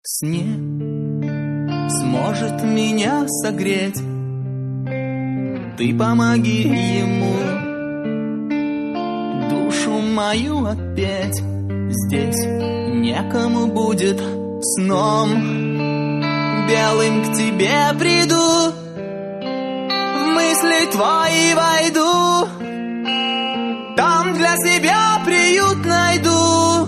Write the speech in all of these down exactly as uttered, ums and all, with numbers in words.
сне сможет меня согреть. Ты помоги ему душу мою отпеть. Здесь некому будет сном белым к тебе приду, в мысли твои войду, там для себя приют найду.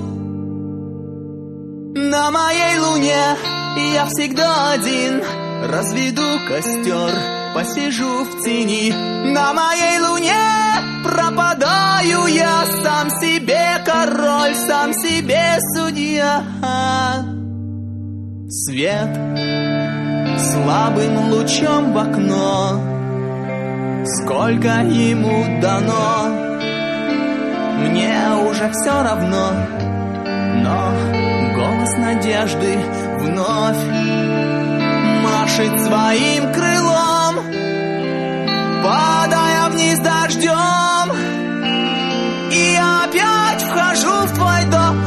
На моей луне я всегда один, разведу костер, посижу в тени. На моей луне пропадаю я, сам себе король, сам себе судья. Свет слабым лучом в окно, сколько ему дано, мне уже все равно, но голос надежды вновь машет своим крылом, падая вниз дождем, и опять вхожу в твой дом.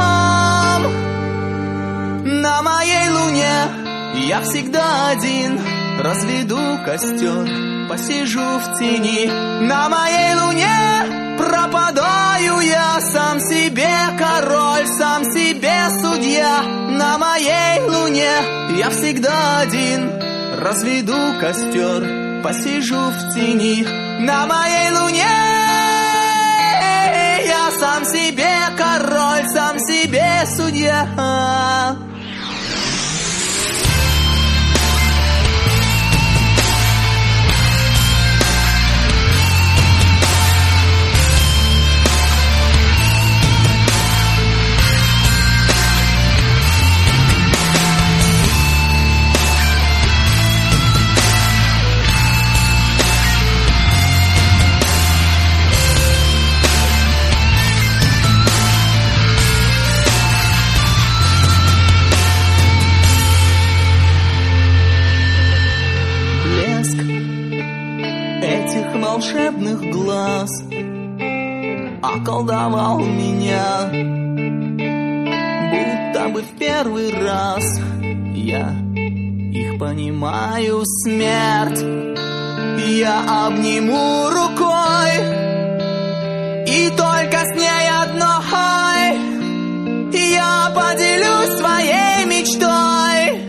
На моей луне я всегда один, разведу костер, посижу в тени. На моей луне пропадаю я, сам себе король, сам себе судья. На моей луне я всегда один, разведу костер, посижу в тени. На моей луне я сам себе король, сам себе судья. Волшебных глаз околдовал меня, будто бы в первый раз я их понимаю. Смерть я обниму рукой, и только с ней одной я поделюсь своей мечтой.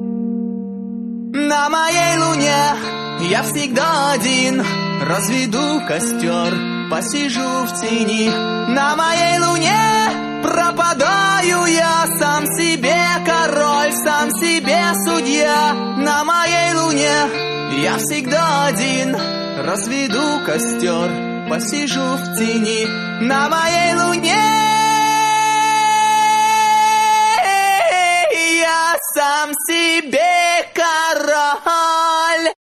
На моей луне я всегда один, разведу костер, посижу в тени. На моей луне пропадаю я, сам себе король, сам себе судья. На моей луне я всегда один, разведу костер, посижу в тени. На моей луне я сам себе